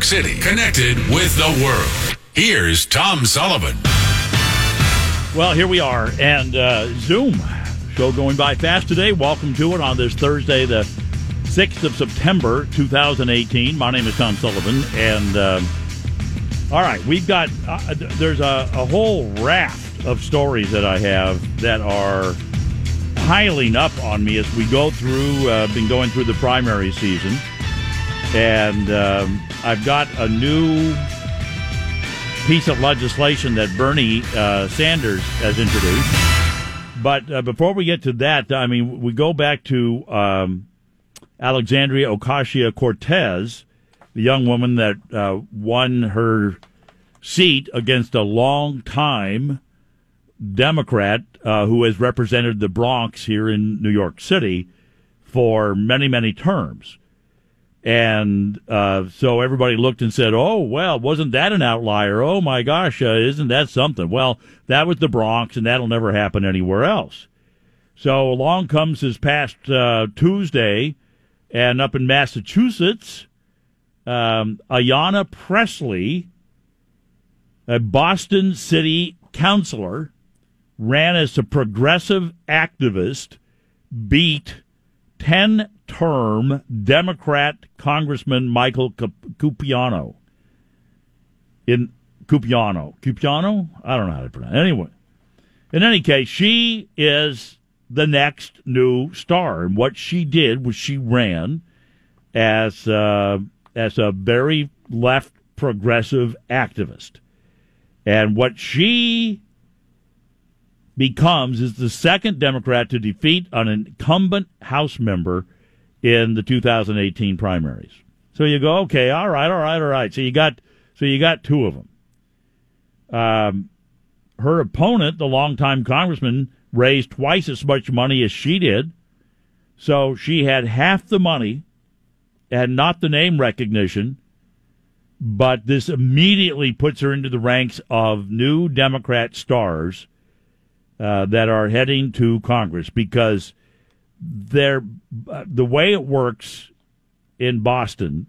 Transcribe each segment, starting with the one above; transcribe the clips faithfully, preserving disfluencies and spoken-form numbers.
City, connected with the world. Here's Tom Sullivan. Well, here we are, and uh, Zoom show going by fast today. Welcome to it on this Thursday, the sixth of September, two thousand eighteen. My name is Tom Sullivan, and uh, all right, we've got uh, there's a, a whole raft of stories that I have that are piling up on me as we go through. Uh, been going through the primary season, and um, I've got a new piece of legislation that Bernie uh, Sanders has introduced. But uh, before we get to that, I mean, we go back to um, Alexandria Ocasio-Cortez, the young woman that uh, won her seat against a long-time Democrat uh, who has represented the Bronx here in New York City for many, many terms. And uh, so everybody looked and said, oh, well, wasn't that an outlier? Oh, my gosh, uh, isn't that something? Well, that was the Bronx, and that'll never happen anywhere else. So along comes this past uh, Tuesday, and up in Massachusetts, um, Ayanna Pressley, a Boston city councilor, ran as a progressive activist, beat ten-term Democrat Congressman Michael Cupiano. In Cupiano. Cupiano? I don't know how to pronounce it. Anyway, in any case, she is the next new star. And what she did was she ran as, uh, as a very left progressive activist. And what she becomes is the second Democrat to defeat an incumbent House member in the two thousand eighteen primaries. So you go, okay, all right, all right, all right. So you got, so you got two of them. Um, her opponent, the longtime congressman, raised twice as much money as she did. So she had half the money and not the name recognition. But this immediately puts her into the ranks of new Democrat stars Uh, that are heading to Congress, because they're, uh, the way it works in Boston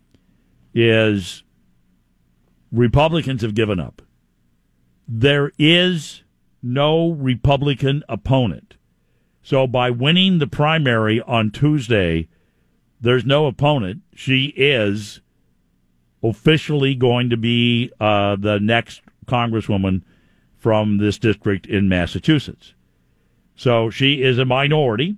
is Republicans have given up. There is no Republican opponent. So by winning the primary on Tuesday, there's no opponent. She is officially going to be uh, the next Congresswoman from this district in Massachusetts. So she is a minority,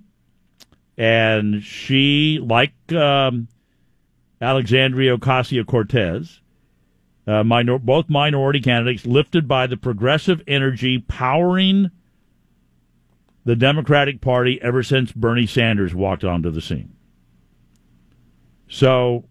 and she, like um, Alexandria Ocasio-Cortez, uh, minor- both minority candidates lifted by the progressive energy powering the Democratic Party ever since Bernie Sanders walked onto the scene. So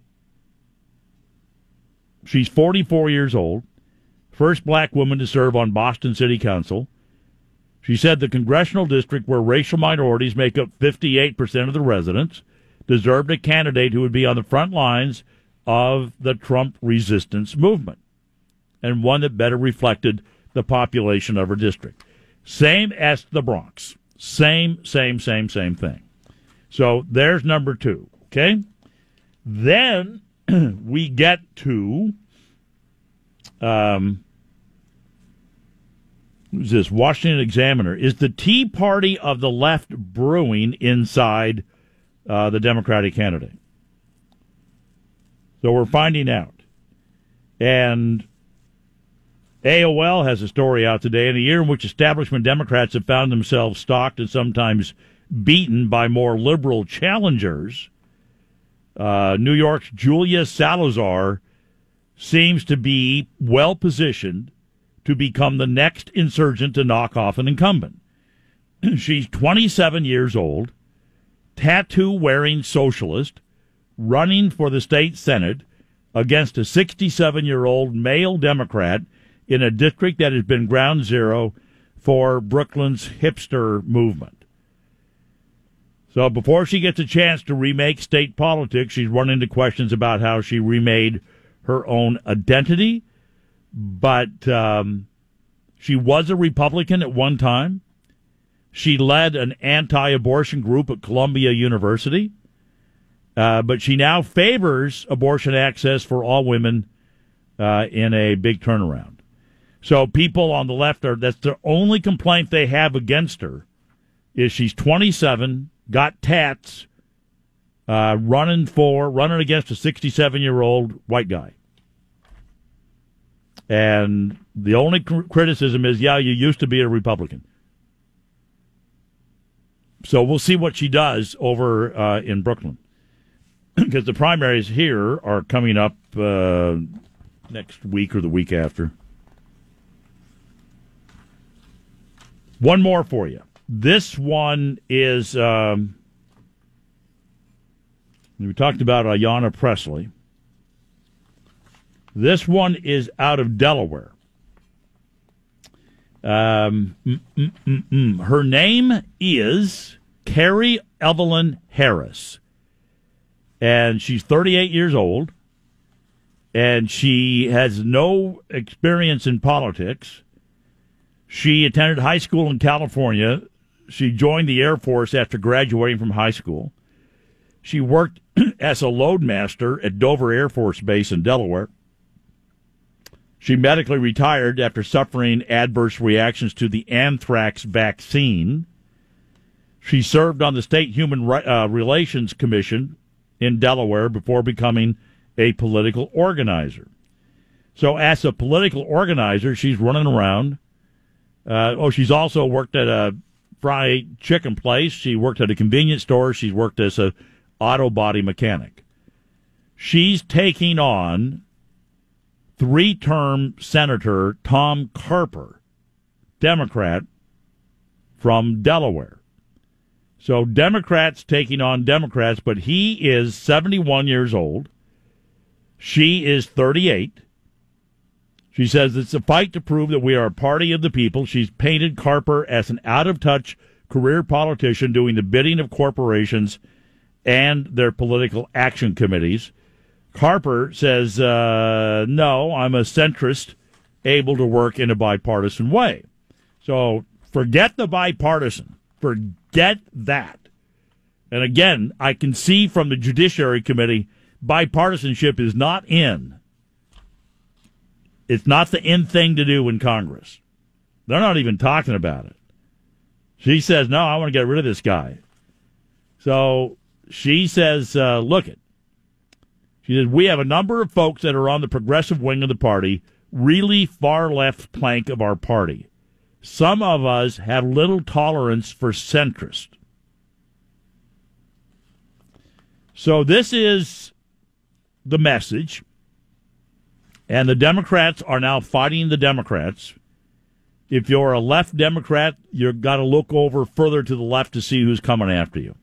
she's forty-four years old. First black woman to serve on Boston City Council. She said the congressional district where racial minorities make up fifty-eight percent of the residents deserved a candidate who would be on the front lines of the Trump resistance movement, and one that better reflected the population of her district. Same as the Bronx. Same, same, same, same thing. So there's number two, okay? Then we get to Um, who's this? Washington Examiner. Is the Tea Party of the left brewing inside uh, the Democratic candidate? So we're finding out. And A O L has a story out today. In a year in which establishment Democrats have found themselves stalked and sometimes beaten by more liberal challengers, uh, New York's Julia Salazar seems to be well-positioned to become the next insurgent to knock off an incumbent. She's twenty-seven years old, tattoo-wearing socialist, running for the state Senate against a sixty-seven-year-old male Democrat in a district that has been ground zero for Brooklyn's hipster movement. So before she gets a chance to remake state politics, she's run into questions about how she remade her own identity, but um, she was a Republican at one time. She led an anti-abortion group at Columbia University, Uh, but she now favors abortion access for all women uh, in a big turnaround. So people on the left are, that's the only complaint they have against her, is she's twenty-seven, got tats, uh, running for, running against a sixty-seven-year-old white guy. And the only cr- criticism is, yeah, you used to be a Republican. So we'll see what she does over uh, in Brooklyn. Because the primaries here are coming up uh, next week or the week after. One more for you. This one is, um, we talked about Ayanna Pressley. This one is out of Delaware. Um, mm, mm, mm, mm. Her name is Carrie Evelyn Harris. And she's thirty-eight years old. And she has no experience in politics. She attended high school in California. She joined the Air Force after graduating from high school. She worked as a loadmaster at Dover Air Force Base in Delaware. She medically retired after suffering adverse reactions to the anthrax vaccine. She served on the State Human uh, Relations Commission in Delaware before becoming a political organizer. So as a political organizer, she's running around. Uh, oh, she's also worked at a fried chicken place. She worked at a convenience store. She's worked as a auto body mechanic. She's taking on three-term Senator Tom Carper, Democrat from Delaware. So Democrats taking on Democrats, but he is seventy-one years old. She is thirty-eight. She says it's a fight to prove that we are a party of the people. She's painted Carper as an out-of-touch career politician doing the bidding of corporations and their political action committees. Carper says, uh, no, I'm a centrist, able to work in a bipartisan way. So forget the bipartisan. Forget that. And again, I can see from the Judiciary Committee, bipartisanship is not in. It's not the in thing to do in Congress. They're not even talking about it. She says, no, I want to get rid of this guy. So she says, uh, look it. She says, we have a number of folks that are on the progressive wing of the party, really far left plank of our party. Some of us have little tolerance for centrist. So this is the message. And the Democrats are now fighting the Democrats. If you're a left Democrat, you've got to look over further to the left to see who's coming after you.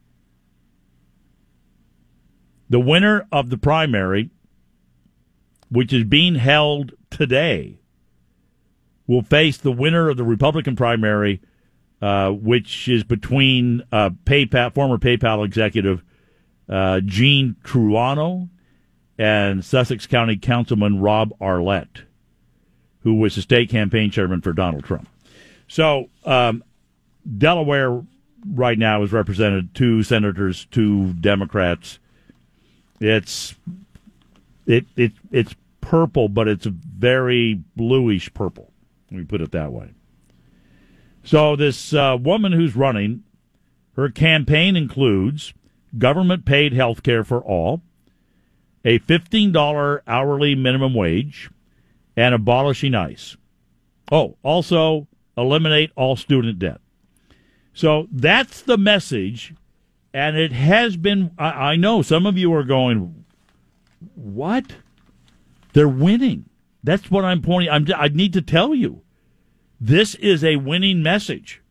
The winner of the primary, which is being held today, will face the winner of the Republican primary, uh, which is between uh, PayPal, former PayPal executive uh, Gene Truano and Sussex County Councilman Rob Arlett, who was the state campaign chairman for Donald Trump. So um, Delaware right now is represented two senators, two Democrats. It's it it it's purple, but it's a very bluish purple. Let me put it that way. So this uh, woman who's running, her campaign includes government-paid health care for all, a fifteen dollars hourly minimum wage, and abolishing ICE. Oh, also eliminate all student debt. So that's the message, and it has been, I, I know some of you are going, what? They're winning. That's what I'm pointing, I'm, I need to tell you. This is a winning message.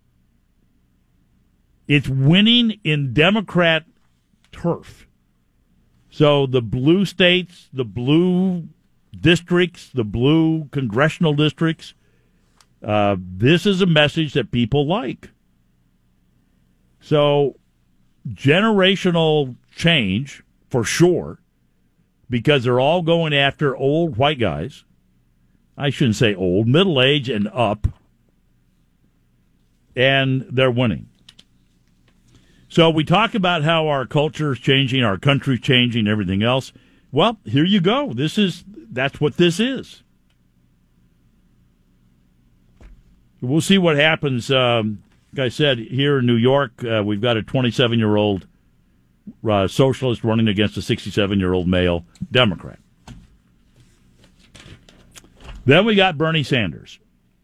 It's winning in Democrat turf. So the blue states, the blue districts, the blue congressional districts, uh, this is a message that people like. So generational change, for sure, because they're all going after old white guys. I shouldn't say old, middle age and up. And they're winning. So we talk about how our culture is changing, our country's changing, everything else. Well, here you go. This is that's what this is. We'll see what happens. Um, like I said, here in New York, uh, we've got a twenty-seven-year-old uh, socialist running against a sixty-seven-year-old male Democrat. Then we got Bernie Sanders.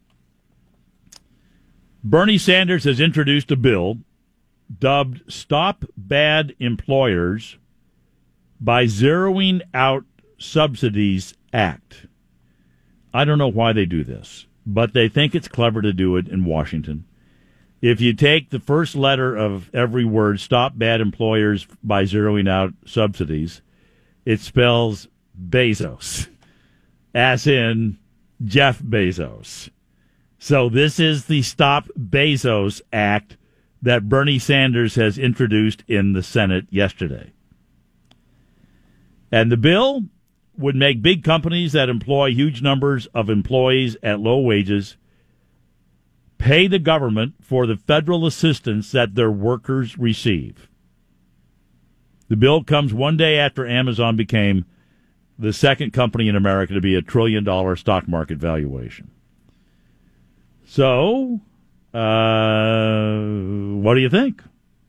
Bernie Sanders has introduced a bill dubbed Stop Bad Employers by Zeroing Out Subsidies Act. I don't know why they do this, but they think it's clever to do it in Washington. If you take the first letter of every word, Stop Bad Employers by Zeroing Out Subsidies, it spells Bezos, as in Jeff Bezos. So this is the Stop Bezos Act that Bernie Sanders has introduced in the Senate yesterday. And the bill would make big companies that employ huge numbers of employees at low wages pay the government for the federal assistance that their workers receive. The bill comes one day after Amazon became the second company in America to be a trillion dollar stock market valuation. So, uh, what do you think?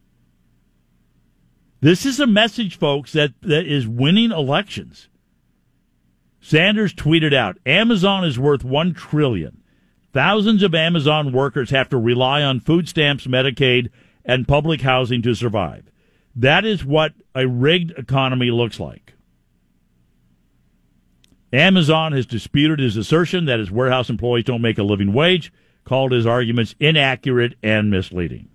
This is a message, folks, that, that is winning elections. Sanders tweeted out, Amazon is worth one trillion dollars. Thousands of Amazon workers have to rely on food stamps, Medicaid, and public housing to survive. That is what a rigged economy looks like. Amazon has disputed his assertion that his warehouse employees don't make a living wage, called his arguments inaccurate and misleading.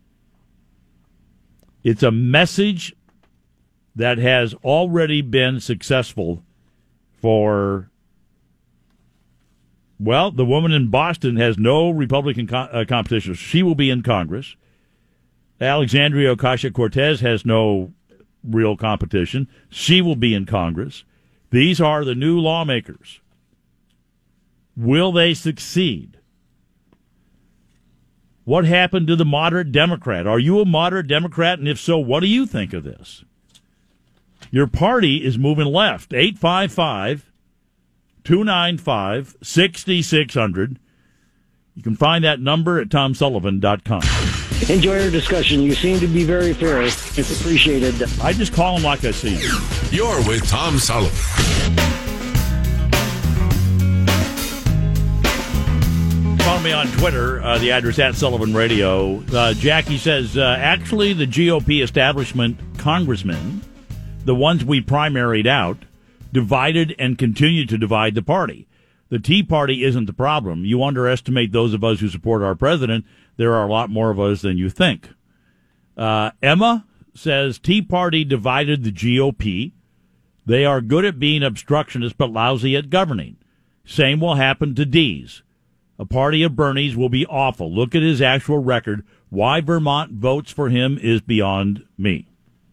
It's a message that has already been successful for, well, the woman in Boston has no Republican co- uh, competition. She will be in Congress. Alexandria Ocasio-Cortez has no real competition. She will be in Congress. These are the new lawmakers. Will they succeed? What happened to the moderate Democrat? Are you a moderate Democrat? And if so, what do you think of this? Your party is moving left. eight five five, two nine five, six six zero zero. You can find that number at tom sullivan dot com. Enjoy our discussion. You seem to be very fair. It's appreciated. I just call him like I see him. You're with Tom Sullivan. Follow me on Twitter, uh, the address at Sullivan Radio. Uh, Jackie says, uh, actually, the G O P establishment congressmen, the ones we primaried out, divided and continue to divide the party. The Tea Party isn't the problem. You underestimate those of us who support our president. There are a lot more of us than you think. Uh, Emma says, Tea Party divided the G O P. They are good at being obstructionists but lousy at governing. Same will happen to D's. A party of Bernie's will be awful. Look at his actual record. Why Vermont votes for him is beyond me.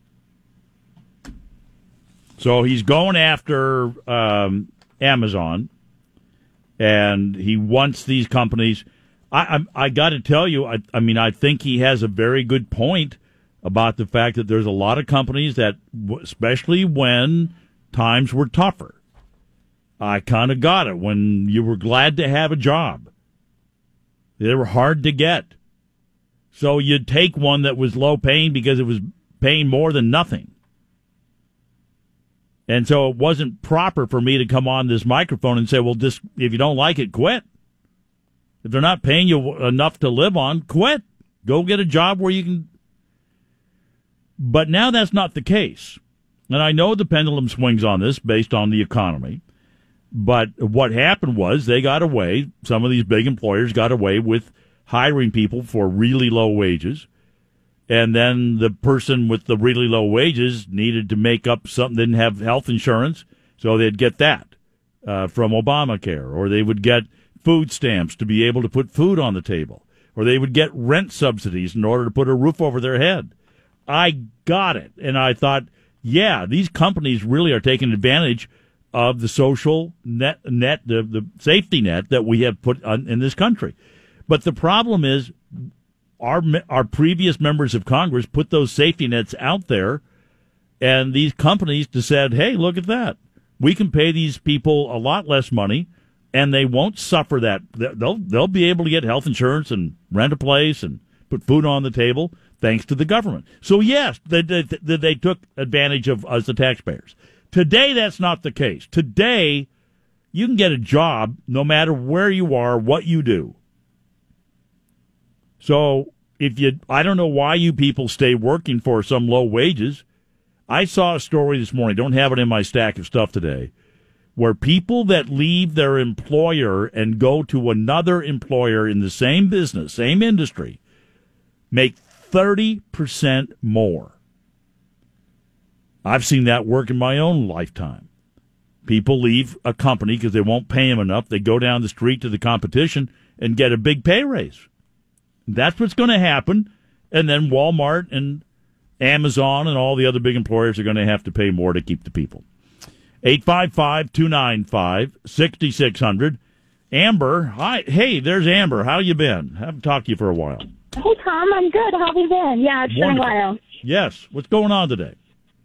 So he's going after um, Amazon, and he wants these companies. I I, I got to tell you, I, I mean, I think he has a very good point about the fact that there's a lot of companies that, especially when times were tougher, I kind of got it. When you were glad to have a job, they were hard to get. So you'd take one that was low paying because it was paying more than nothing. And so it wasn't proper for me to come on this microphone and say, well, just, if you don't like it, quit. If they're not paying you enough to live on, quit. Go get a job where you can. But now that's not the case. And I know the pendulum swings on this based on the economy. But what happened was they got away, some of these big employers got away with hiring people for really low wages. And then the person with the really low wages needed to make up something, didn't have health insurance, so they'd get that uh, from Obamacare. Or they would get food stamps to be able to put food on the table. Or they would get rent subsidies in order to put a roof over their head. I got it. And I thought, yeah, these companies really are taking advantage of the social net, net the, the safety net that we have put on, in this country. But the problem is, our our previous members of Congress put those safety nets out there, and these companies just said, hey, look at that. We can pay these people a lot less money, and they won't suffer that. They'll, they'll be able to get health insurance and rent a place and put food on the table thanks to the government. So, yes, they, they, they took advantage of us, the taxpayers. Today, that's not the case. Today, you can get a job no matter where you are, what you do. So, if you, I don't know why you people stay working for some low wages. I saw a story this morning, don't have it in my stack of stuff today, where people that leave their employer and go to another employer in the same business, same industry, make thirty percent more. I've seen that work in my own lifetime. People leave a company because they won't pay them enough. They go down the street to the competition and get a big pay raise. That's what's going to happen. And then Walmart and Amazon and all the other big employers are going to have to pay more to keep the people. eight five five, two nine five, six six zero zero. Amber, hi. Hey, there's Amber. How you been? Haven't talked to you for a while. Hey, Tom. I'm good. How have you been? Yeah, it's been a while. Yes. What's going on today?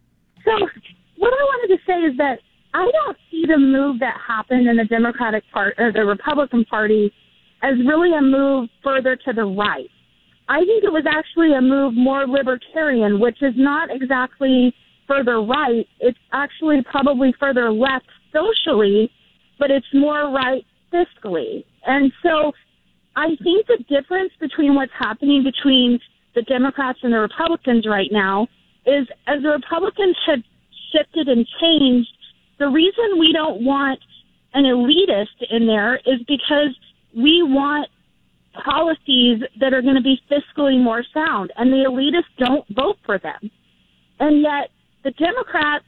So what I wanted to say is that I don't see the move that happened in the Democratic Party or the Republican Party as really a move further to the right. I think it was actually a move more libertarian, which is not exactly further right. It's actually probably further left socially, but it's more right fiscally. And so I think the difference between what's happening between the Democrats and the Republicans right now is as the Republicans have shifted and changed, the reason we don't want an elitist in there is because we want policies that are going to be fiscally more sound, and the elitists don't vote for them. And yet the Democrats,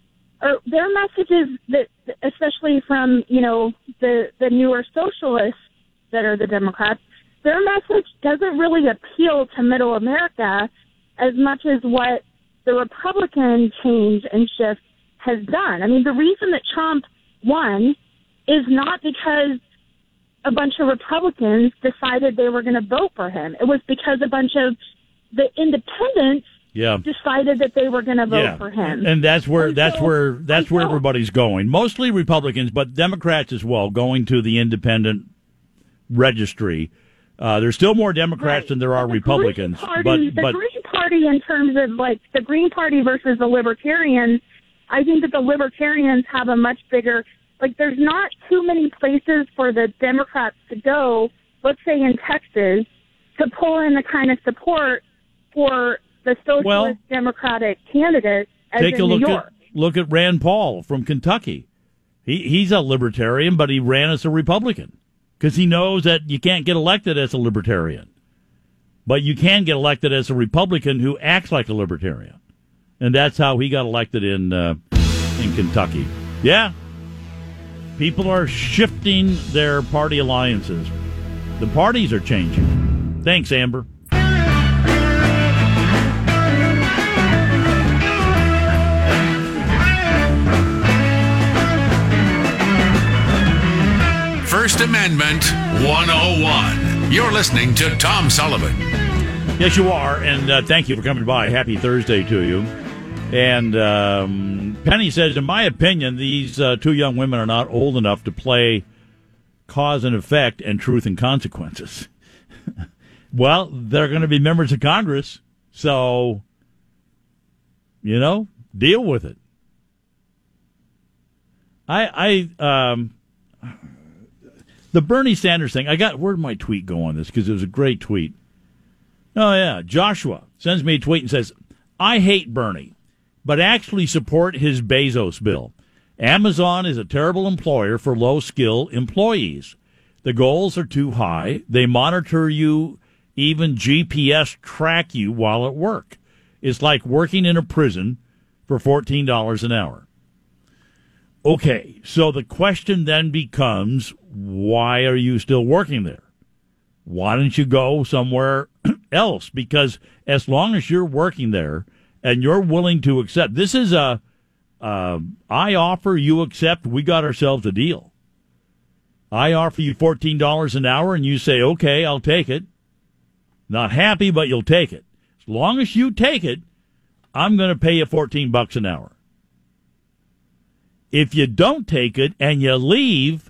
or their messages that, especially from, you know, the, the newer socialists that are the Democrats, their message doesn't really appeal to middle America as much as what the Republican change and shift has done. I mean, the reason that Trump won is not because a bunch of Republicans decided they were going to vote for him. It was because a bunch of the independents yeah. decided that they were going to vote yeah. for him. And that's where and that's so, where that's where everybody's going. Mostly Republicans, but Democrats as well, going to the independent registry. Uh, there's still more Democrats right. than there are the Republicans. Green Party, but the but, Green Party, in terms of like the Green Party versus the Libertarians, I think that the Libertarians have a much bigger. Like, there's not too many places for the Democrats to go, let's say in Texas, to pull in the kind of support for the socialist well, Democratic candidate as take in a look New York. At, look at Rand Paul from Kentucky. He He's a libertarian, but he ran as a Republican because he knows that you can't get elected as a libertarian. But you can get elected as a Republican who acts like a libertarian. And that's how he got elected in uh, in Kentucky. Yeah. People are shifting their party alliances. The parties are changing. Thanks, Amber. First Amendment one oh one. You're listening to Tom Sullivan. Yes, you are, and uh, thank you for coming by. Happy Thursday to you. And um, Penny says, in my opinion, these uh, two young women are not old enough to play cause and effect and truth and consequences. Well, they're going to be members of Congress, so, you know, deal with it. I, I, um, the Bernie Sanders thing, I got, where'd my tweet go on this? Because it was a great tweet. Oh, yeah. Joshua sends me a tweet and says, I hate Bernie, but actually support his Bezos bill. Amazon is a terrible employer for low-skill employees. The goals are too high. They monitor you, even G P S track you while at work. It's like working in a prison for fourteen dollars an hour. Okay, so the question then becomes, why are you still working there? Why don't you go somewhere else? Because as long as you're working there and you're willing to accept, this is a, uh, I offer, you accept, we got ourselves a deal. I offer you fourteen dollars an hour and you say, okay, I'll take it. Not happy, but you'll take it. As long as you take it, I'm going to pay you fourteen bucks an hour. If you don't take it and you leave,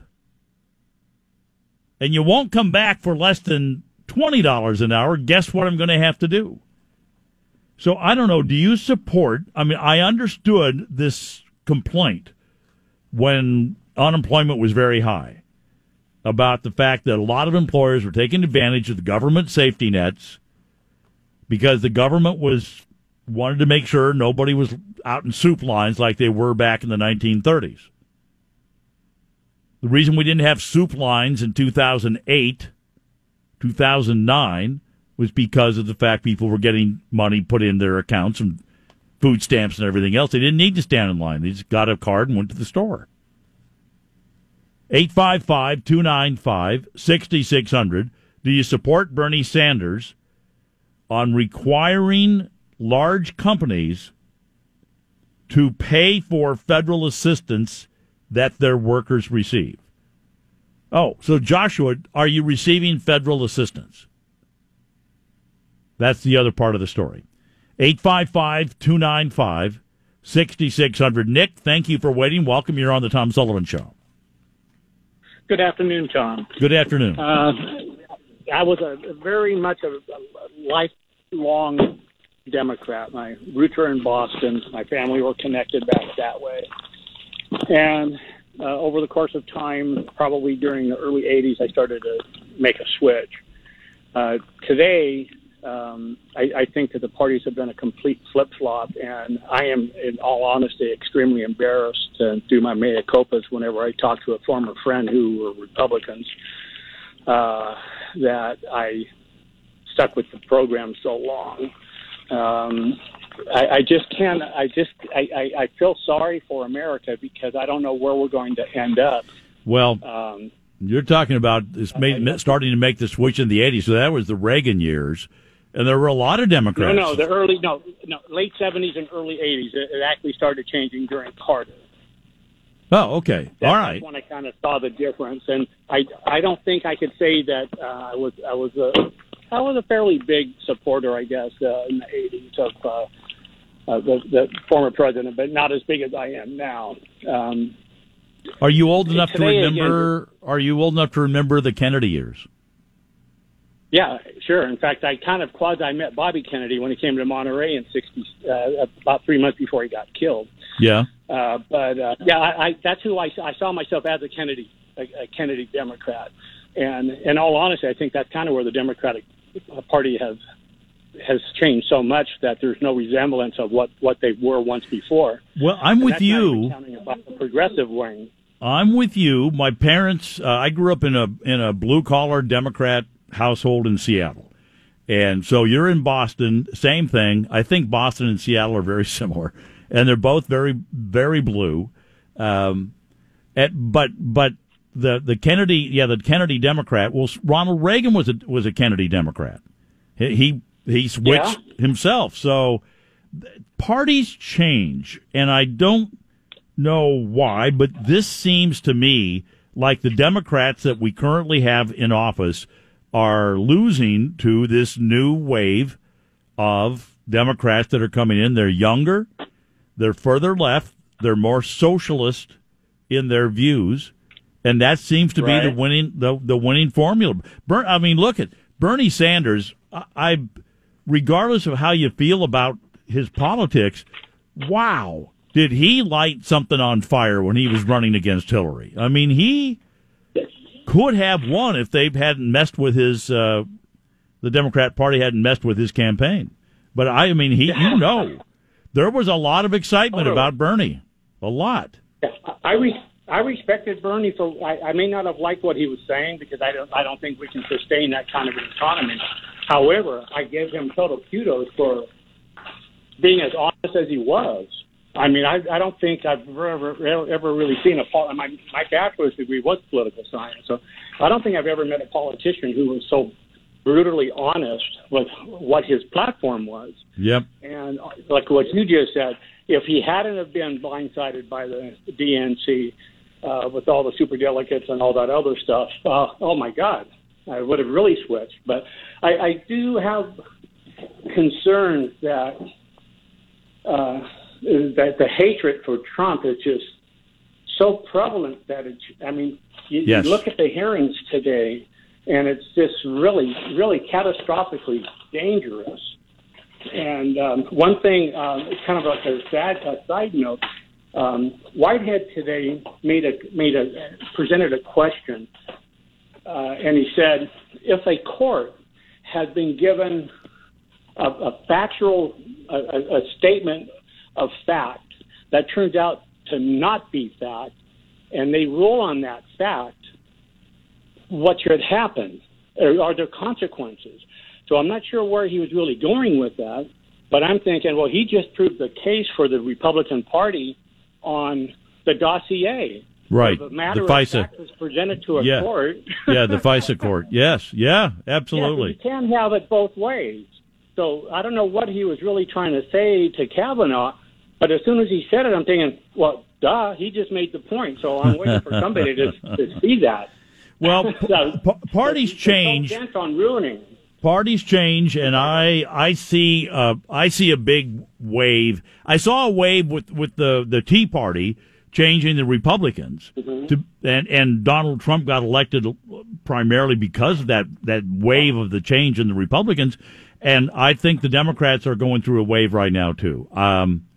and you won't come back for less than twenty dollars an hour, guess what I'm going to have to do? So I don't know, do you support, I mean, I understood this complaint when unemployment was very high about the fact that a lot of employers were taking advantage of the government safety nets because the government was wanted to make sure nobody was out in soup lines like they were back in the nineteen thirties. The reason we didn't have soup lines in two thousand eight, two thousand nine was because of the fact people were getting money put in their accounts and food stamps and everything else. They didn't need to stand in line. They just got a card and went to the store. eight five five, two nine five, six six zero zero. Do you support Bernie Sanders on requiring large companies to pay for federal assistance that their workers receive? Oh, so Joshua, are you receiving federal assistance? That's the other part of the story. eight five five, two nine five, six six zero zero. Nick, thank you for waiting. Welcome. You're on the Tom Sullivan Show. Good afternoon, Tom. Good afternoon. Uh, I was a very much a, a lifelong Democrat. My roots are in Boston. My family were connected back that way. And uh, over the course of time, probably during the early eighties, I started to make a switch. Uh, today, um, I, I think that the parties have been a complete flip-flop, and I am, in all honesty, extremely embarrassed to do my mea culpas whenever I talk to a former friend who were Republicans, uh, that I stuck with the program so long. Um, I, I just can't. I just. I, I, I feel sorry for America because I don't know where we're going to end up. Well, um, you're talking about this made, I, starting to make the switch in the eighties. So that was the Reagan years, and there were a lot of Democrats. No, no, the early, no, no, late seventies and early eighties. It, it actually started changing during Carter. Oh, okay, That's all right. When I kind of saw the difference, and I, I don't think I could say that uh, I was, I was a. I was a fairly big supporter, I guess, uh, in the eighties of uh, uh, the, the former president, but not as big as I am now. Um, are you old enough to today, remember? Again, are you old enough to remember the Kennedy years? Yeah, sure. In fact, I kind of quasi met Bobby Kennedy when he came to Monterey in sixty, uh, about three months before he got killed. Yeah. Uh, but uh, yeah, I, I, that's who I, I saw myself as a Kennedy, a, a Kennedy Democrat, and in all honesty, I think that's kind of where the Democratic Party has has changed so much that there's no resemblance of what, what they were once before. Well, I'm and with that's you. Not even counting about the progressive wing. I'm with you. My parents. Uh, I grew up in a in a blue collar Democrat household in Seattle, and so you're in Boston. Same thing. I think Boston and Seattle are very similar, and they're both very very blue. Um, at, but but. The the Kennedy yeah the Kennedy Democrat, well, Ronald Reagan was a was a Kennedy Democrat. He he, he switched yeah. himself. So parties change, and I don't know why, but this seems to me like the Democrats that we currently have in office are losing to this new wave of Democrats that are coming in. They're younger, they're further left, they're more socialist in their views. And that seems to right. be the winning the the winning formula. Bern, I mean, look at Bernie Sanders. I, I, regardless of how you feel about his politics, wow, did he light something on fire when he was running against Hillary? I mean, he could have won if they hadn't messed with his. Uh, the Democrat Party hadn't messed with his campaign. But I mean, he you know, there was a lot of excitement about Bernie, a lot. I. Re- I respected Bernie for. I, I may not have liked what he was saying because I don't. I don't think we can sustain that kind of an economy. However, I give him total kudos for being as honest as he was. I mean, I, I don't think I've ever ever really seen a. My my bachelor's degree was political science, so I don't think I've ever met a politician who was so brutally honest with what his platform was. Yep. And like what you just said, if he hadn't have been blindsided by the D N C. Uh, with all the superdelegates and all that other stuff, uh, oh my God, I would have really switched. But I, I do have concerns that uh, that the hatred for Trump is just so prevalent that it's, I mean, you, yes. you look at the hearings today, and it's just really, really catastrophically dangerous. And um, one thing, um, it's kind of like a sad a side note. Um, Whitehead today made a made a presented a question, uh, and he said, if a court had been given a, a factual a, a statement of fact that turns out to not be fact, and they rule on that fact, what should happen? Are, are there consequences? So I'm not sure where he was really going with that, but I'm thinking, well, he just proved the case for the Republican Party on the dossier. Right. So the matter the of fact was presented to a yeah. court. yeah, the FISA court. Yes, yeah, absolutely. Yeah, so you can't have it both ways. So I don't know what he was really trying to say to Kavanaugh, but as soon as he said it, I'm thinking, well, duh, he just made the point. So I'm waiting for somebody to, to see that. Well, so, p- parties so change. So bent on ruining. Parties change, and I I see uh, I see a big wave. I saw a wave with, with the, the Tea Party changing the Republicans, mm-hmm. to, and and Donald Trump got elected primarily because of that that wave of the change in the Republicans, and I think the Democrats are going through a wave right now too. Um,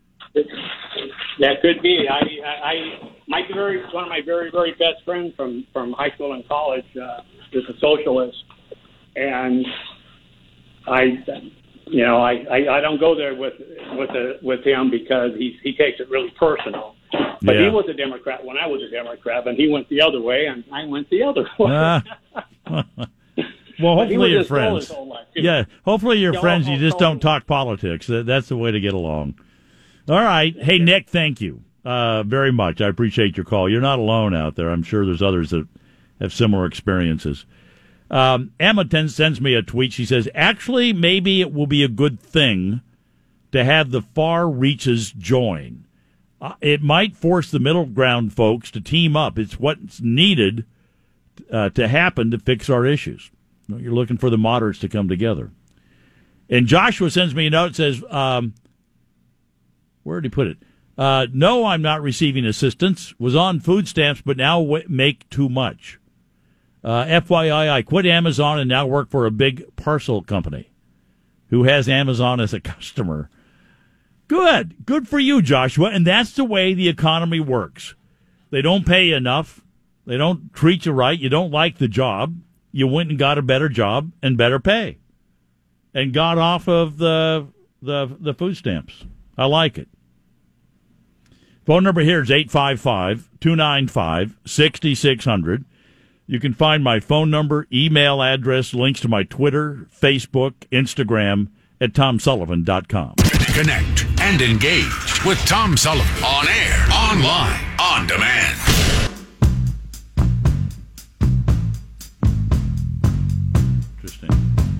that could be. I, I, I my very one of my very very best friends from, from high school and college uh, is a socialist. And I, you know, I, I, I don't go there with with the, with him because he he takes it really personal. But yeah. he was a Democrat when I was a Democrat, and he went the other way, and I went the other way. Uh, well, hopefully you're friends. Yeah, hopefully you're yeah, friends. I'll, You just I'll, don't talk politics. That's the way to get along. All right. Hey, Nick, thank you uh, very much. I appreciate your call. You're not alone out there. I'm sure there's others that have similar experiences. Um, Emma ten sends me a tweet. She says, actually, maybe it will be a good thing to have the far reaches join. Uh, it might force the middle ground folks to team up. It's what's needed uh, to happen to fix our issues. You know, you're looking for the moderates to come together. And Joshua sends me a note, says, um, where did he put it? Uh, no, I'm not receiving assistance. Was on food stamps, but now w- make too much. Uh, F Y I, I quit Amazon and now work for a big parcel company who has Amazon as a customer. Good. Good for you, Joshua. And that's the way the economy works. They don't pay you enough. They don't treat you right. You don't like the job. You went and got a better job and better pay and got off of the the, the food stamps. I like it. Phone number here is eight five five, two nine five, six six zero zero. You can find my phone number, email address, links to my Twitter, Facebook, Instagram at tom sullivan dot com. Connect and engage with Tom Sullivan on air, online, on demand. Interesting.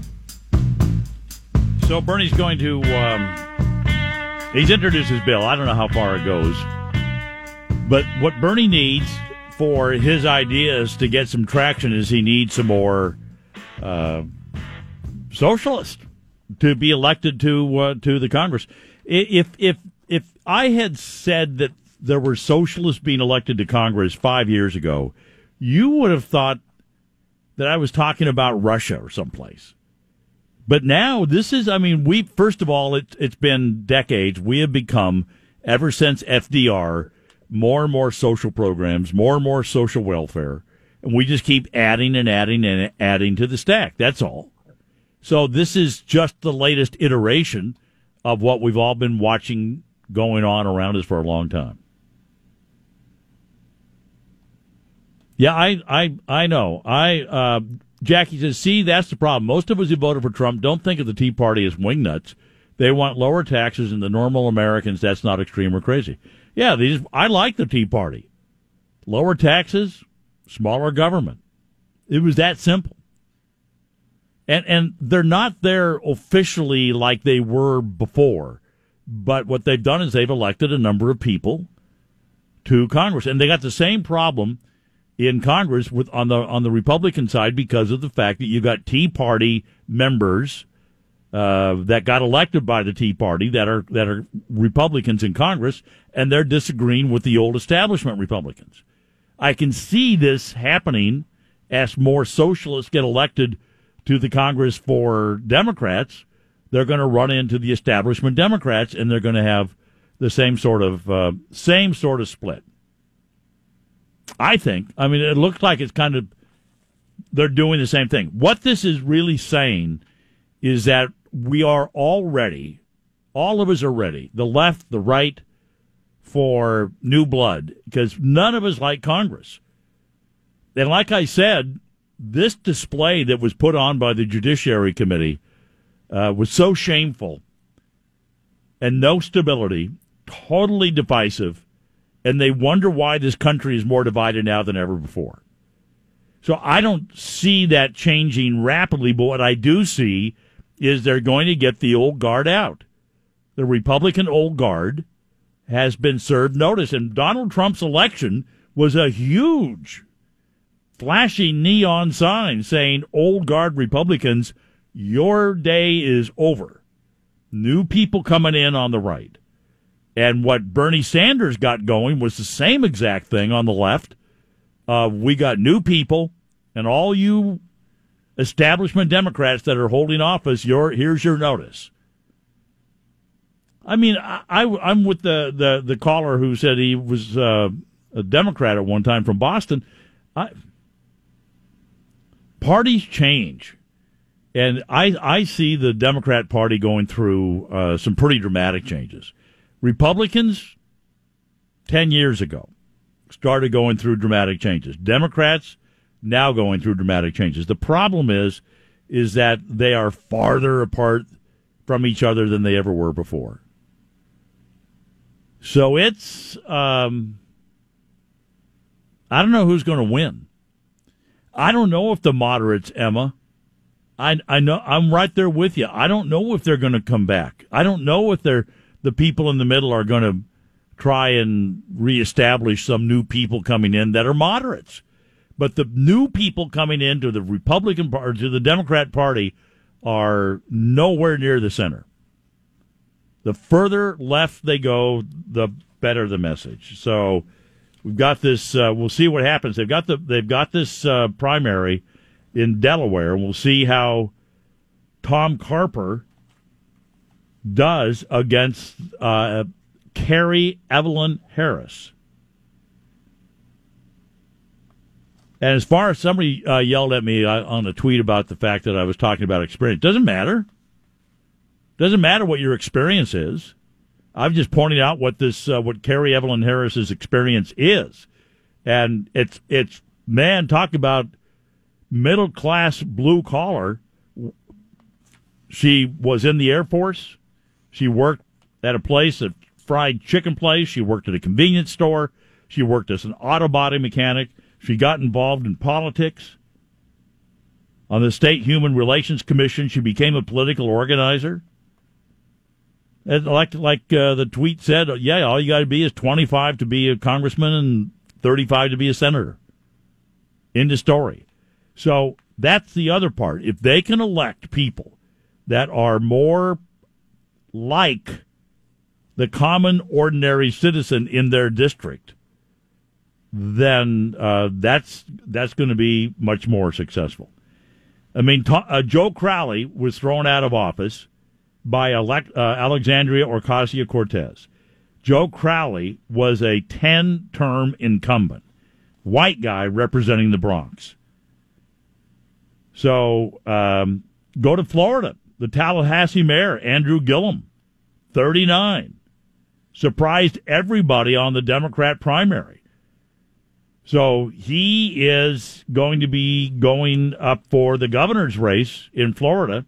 So Bernie's going to, um, he's introduced his bill. I don't know how far it goes. But what Bernie needs for his ideas to get some traction is he needs some more uh, socialists to be elected to uh, to the Congress. If if if I had said that there were socialists being elected to Congress five years ago, you would have thought that I was talking about Russia or someplace. But now this is, I mean, we first of all, it, it's been decades. We have become, ever since F D R, more and more social programs, more and more social welfare, and we just keep adding and adding and adding to the stack. That's all. So this is just the latest iteration of what we've all been watching going on around us for a long time. Yeah, I I, I know. I uh, Jackie says, see, that's the problem. Most of us who voted for Trump don't think of the Tea Party as wingnuts. They want lower taxes, and the normal Americans, that's not extreme or crazy. Yeah, these, I like the Tea Party. Lower taxes, smaller government. It was that simple. And and they're not there officially like they were before. But what they've done is they've elected a number of people to Congress. And they got the same problem in Congress with on the on the Republican side because of the fact that you've got Tea Party members uh, that got elected by the Tea Party that are that are Republicans in Congress, and they're disagreeing with the old establishment Republicans. I can see this happening as more socialists get elected to the Congress for Democrats. They're going to run into the establishment Democrats, and they're going to have the same sort of uh, same sort of split. I think. I mean, it looks like it's kind of they're doing the same thing. What this is really saying is that we are all ready, all of us are ready, the left, the right, for new blood, because none of us like Congress. And like I said, this display that was put on by the Judiciary Committee uh, was so shameful and no stability, totally divisive, and they wonder why this country is more divided now than ever before. So I don't see that changing rapidly, but what I do see is they're going to get the old guard out. The Republican old guard has been served notice, and Donald Trump's election was a huge flashing neon sign saying, old guard Republicans, your day is over. New people coming in on the right. And what Bernie Sanders got going was the same exact thing on the left. Uh, we got new people, and all you establishment Democrats that are holding office, your here's your notice. I mean, I, I, I'm with the, the, the caller who said he was uh, a Democrat at one time from Boston. I, parties change, and I, I see the Democrat Party going through uh, some pretty dramatic changes. Republicans, ten years ago, started going through dramatic changes. Democrats, now going through dramatic changes. The problem is, is that they are farther apart from each other than they ever were before. So it's, um, I don't know who's going to win. I don't know if the moderates, Emma, I I know I'm right there with you. I don't know if they're going to come back. I don't know if they're the people in the middle are going to try and reestablish some new people coming in that are moderates. But the new people coming into the Republican Party, to the Democrat Party, are nowhere near the center. The further left they go, the better the message. So we've got this. Uh, we'll see what happens. They've got the. They've got this uh, primary in Delaware, and we'll see how Tom Carper does against uh, Carrie Evelyn Harris. And as far as somebody uh, yelled at me uh, on a tweet about the fact that I was talking about experience, doesn't matter. Doesn't matter what your experience is. I'm just pointing out what this, uh, what Carrie Evelyn Harris's experience is, and it's it's man, talk about middle class blue collar. She was in the Air Force. She worked at a place, a fried chicken place. She worked at a convenience store. She worked as an auto body mechanic. She got involved in politics. On the State Human Relations Commission, she became a political organizer. And like like uh, the tweet said, yeah, all you got to be is twenty-five to be a congressman and thirty-five to be a senator. End of story. So that's the other part. If they can elect people that are more like the common, ordinary citizen in their district, then uh, that's that's going to be much more successful. I mean, to, uh, Joe Crowley was thrown out of office by elect, uh, Alexandria Ocasio-Cortez. Joe Crowley was a ten-term incumbent, white guy representing the Bronx. So um, go to Florida. The Tallahassee mayor, Andrew Gillum, thirty-nine, surprised everybody on the Democrat primary. So he is going to be going up for the governor's race in Florida.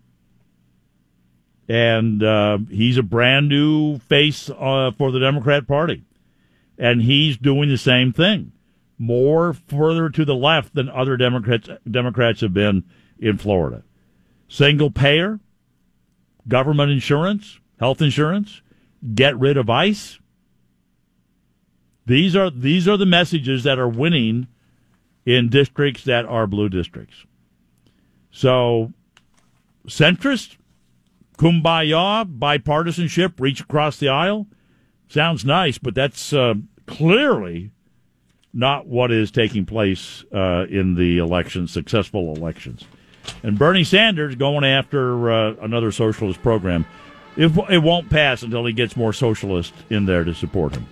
And uh, he's a brand new face uh, for the Democrat Party. And he's doing the same thing. More further to the left than other Democrats Democrats have been in Florida. Single payer, government insurance, health insurance, get rid of ICE. These are these are the messages that are winning in districts that are blue districts. So, centrist, kumbaya, bipartisanship, reach across the aisle, sounds nice, but that's uh, clearly not what is taking place uh, in the elections, successful elections. And Bernie Sanders going after uh, another socialist program. It, it won't pass until he gets more socialists in there to support him.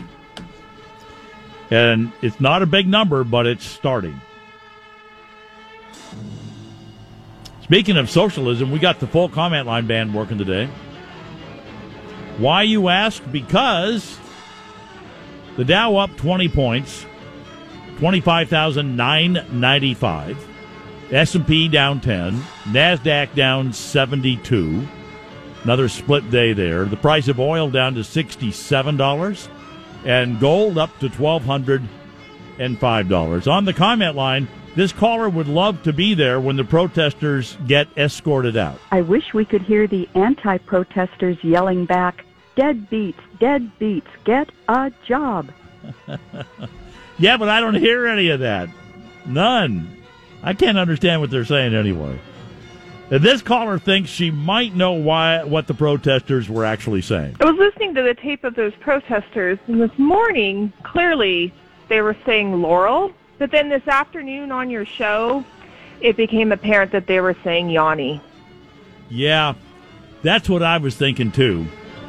And it's not a big number, but it's starting. Speaking of socialism, we got the full comment line band working today. Why, you ask? Because the Dow up twenty points, twenty-five thousand nine hundred ninety-five. S and P down ten. NASDAQ down seventy-two. Another split day there. The price of oil down to sixty-seven dollars. And gold up to one thousand two hundred five dollars. On the comment line, this caller would love to be there when the protesters get escorted out. I wish we could hear the anti-protesters yelling back, "Dead beats, dead beats, get a job." Yeah, but I don't hear any of that. None. I can't understand what they're saying anyway. And this caller thinks she might know why what the protesters were actually saying. I was listening to the tape of those protesters, and this morning, clearly, they were saying Laurel. But then this afternoon on your show, it became apparent that they were saying Yanni. Yeah, that's what I was thinking, too.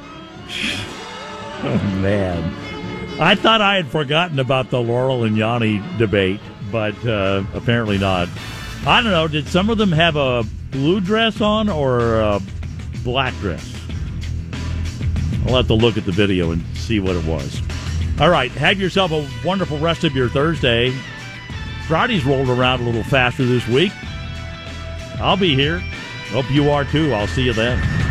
Oh, man. I thought I had forgotten about the Laurel and Yanni debate, but uh, apparently not. I don't know, did some of them have a blue dress on or a black dress? I'll have to look at the video and see what it was. All right, have yourself a wonderful rest of your Thursday. Friday's rolled around a little faster this week. I'll be here. Hope you are too. I'll see you then.